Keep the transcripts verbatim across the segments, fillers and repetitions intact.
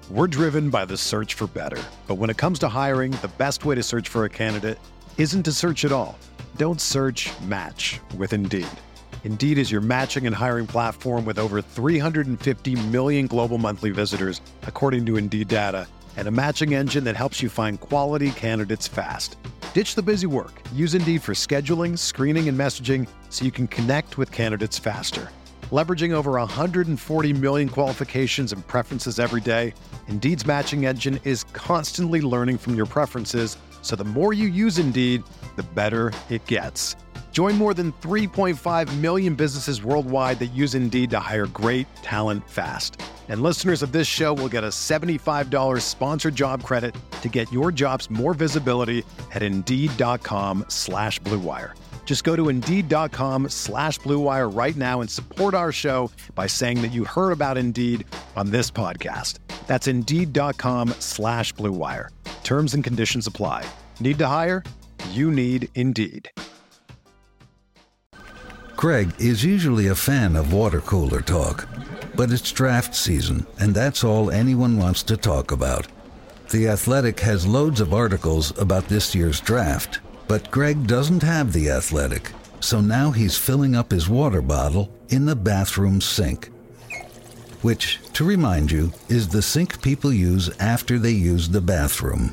We're driven by the search for better. But when it comes to hiring, the best way to search for a candidate isn't to search at all. Don't search, match with Indeed. Indeed is your matching and hiring platform with over three hundred fifty million global monthly visitors, according to Indeed data, and a matching engine that helps you find quality candidates fast. Ditch the busy work. Use Indeed for scheduling, screening, and messaging so you can connect with candidates faster. Leveraging over one hundred forty million qualifications and preferences every day, Indeed's matching engine is constantly learning from your preferences, so the more you use Indeed, the better it gets. Join more than three point five million businesses worldwide that use Indeed to hire great talent fast. And listeners of this show will get a seventy-five dollars sponsored job credit to get your jobs more visibility at Indeed.com slash Blue Wire. Just go to Indeed.com slash Blue Wire right now and support our show by saying that you heard about Indeed on this podcast. That's Indeed.com slash Blue Wire. Terms and conditions apply. Need to hire? You need Indeed. Craig is usually a fan of water cooler talk, but it's draft season, and that's all anyone wants to talk about. The Athletic has loads of articles about this year's draft, but Greg doesn't have The Athletic, so now he's filling up his water bottle in the bathroom sink. Which, to remind you, is the sink people use after they use the bathroom.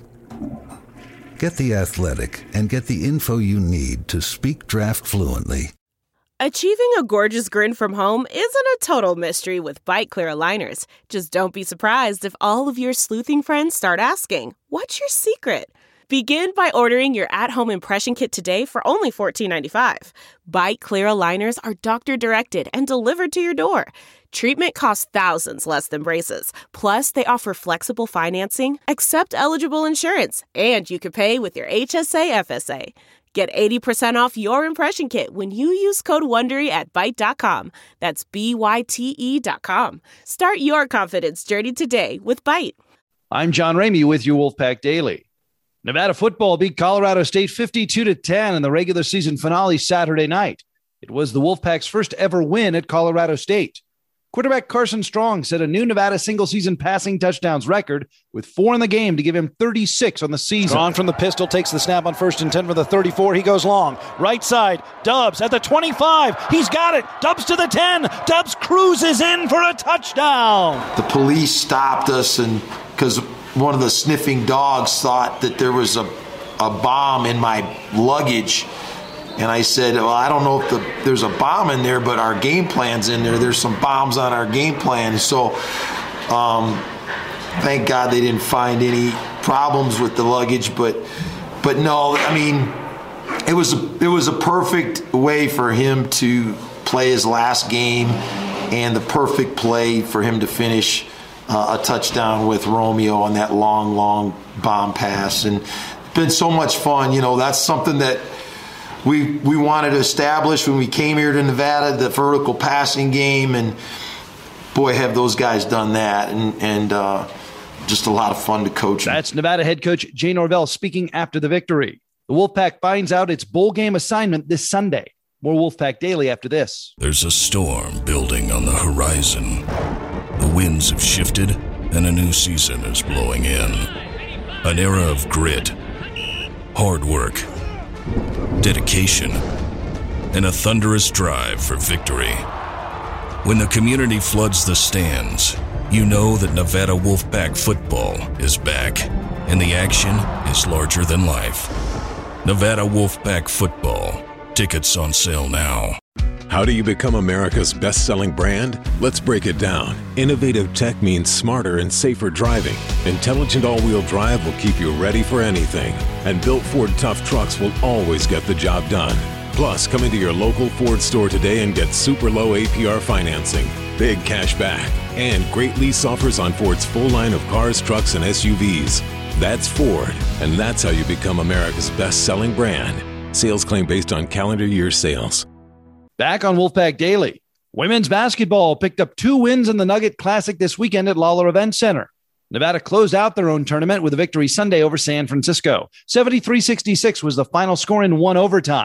Get The Athletic and get the info you need to speak draft fluently. Achieving a gorgeous grin from home isn't a total mystery with Byte Clear aligners. Just don't be surprised if all of your sleuthing friends start asking, "What's your secret?" Begin by ordering your at-home impression kit today for only fourteen ninety-five. Byte Clear aligners are doctor-directed and delivered to your door. Treatment costs thousands less than braces. Plus, they offer flexible financing, accept eligible insurance, and you can pay with your H S A F S A. Get eighty percent off your impression kit when you use code WONDERY at Byte dot com. That's B Y T E dot com. Start your confidence journey today with Byte. I'm John Ramey with your Wolfpack Daily. Nevada football beat Colorado State fifty-two to ten in the regular season finale Saturday night. It was the Wolfpack's first ever win at Colorado State. Quarterback Carson Strong set a new Nevada single-season passing touchdowns record with four in the game to give him thirty-six on the season. Strong from the pistol, takes the snap on first and ten for the thirty-four. He goes long. Right side, Dubs at the twenty-five. He's got it. Dubs to the ten. Dubs cruises in for a touchdown. The police stopped us and because one of the sniffing dogs thought that there was a, a bomb in my luggage. And I said, well, I don't know if the, there's a bomb in there, but our game plan's in there. There's some bombs on our game plan. So um, thank God they didn't find any problems with the luggage. But but no, I mean, it was a, it was a perfect way for him to play his last game and the perfect play for him to finish uh, a touchdown with Romeo on that long, long bomb pass. And it's been so much fun. You know, that's something that We we wanted to establish when we came here to Nevada, the vertical passing game, and boy, have those guys done that, and and uh, just a lot of fun to coach them. That's Nevada head coach Jay Norvell speaking after the victory. The Wolfpack finds out its bowl game assignment this Sunday. More Wolfpack Daily after this. There's a storm building on the horizon. The winds have shifted, and a new season is blowing in. An era of grit, hard work, dedication, and a thunderous drive for victory. When the community floods the stands, you know that Nevada Wolfpack football is back, and the action is larger than life. Nevada Wolfpack football. Tickets on sale now. How do you become America's best-selling brand? Let's break it down. Innovative tech means smarter and safer driving. Intelligent all-wheel drive will keep you ready for anything. And built Ford Tough Trucks will always get the job done. Plus, come into your local Ford store today and get super low A P R financing, big cash back, and great lease offers on Ford's full line of cars, trucks, and S U Vs. That's Ford, and that's how you become America's best-selling brand. Sales claim based on calendar year sales. Back on Wolfpack Daily. Women's basketball picked up two wins in the Nugget Classic this weekend at Lawler Event Center. Nevada closed out their own tournament with a victory Sunday over San Francisco. seventy-three sixty-six was the final score in one overtime.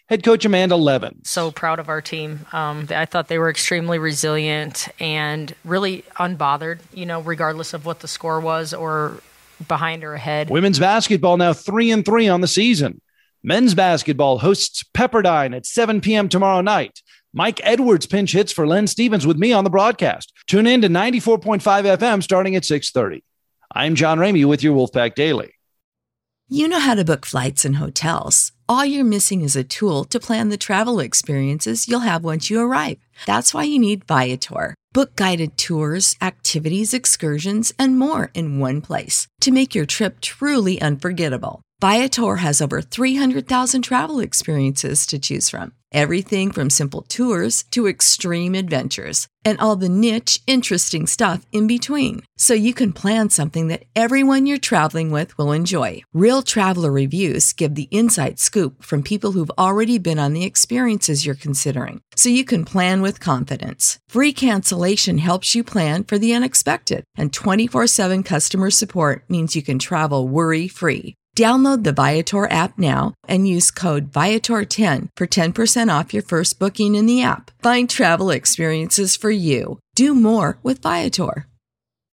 head coach Amanda Levin. So proud of our team. Um, I thought they were extremely resilient and really unbothered, you know, regardless of what the score was or behind or ahead. Women's basketball now three and three on the season. Men's basketball hosts Pepperdine at seven p.m. tomorrow night. Mike Edwards pinch hits for Len Stevens with me on the broadcast. Tune in to ninety-four point five F M starting at six thirty. I'm John Ramey with your Wolfpack Daily. You know how to book flights and hotels. All you're missing is a tool to plan the travel experiences you'll have once you arrive. That's why you need Viator. Book guided tours, activities, excursions, and more in one place to make your trip truly unforgettable. Viator has over three hundred thousand travel experiences to choose from. Everything from simple tours to extreme adventures and all the niche, interesting stuff in between. So you can plan something that everyone you're traveling with will enjoy. Real traveler reviews give the inside scoop from people who've already been on the experiences you're considering. So you can plan with confidence. Free cancellation helps you plan for the unexpected. And twenty-four seven customer support means you can travel worry-free. Download the Viator app now and use code Viator ten for ten percent off your first booking in the app. Find travel experiences for you. Do more with Viator.